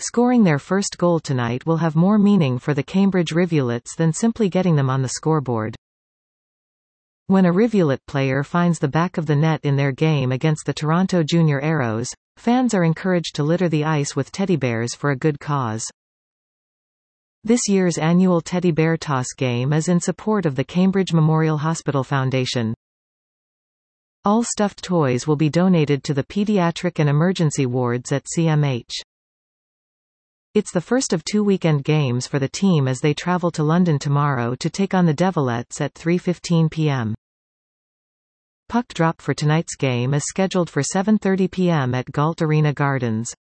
Scoring their first goal tonight will have more meaning for the Cambridge Rivulets than simply getting them on the scoreboard. When a Rivulet player finds the back of the net in their game against the Toronto Junior Arrows, fans are encouraged to litter the ice with teddy bears for a good cause. This year's annual Teddy Bear Toss game is in support of the Cambridge Memorial Hospital Foundation. All stuffed toys will be donated to the pediatric and emergency wards at CMH. It's the first of 2 weekend games for the team as they travel to London tomorrow to take on the Devilettes at 3:15 p.m. Puck drop for tonight's game is scheduled for 7:30 p.m. at Galt Arena Gardens.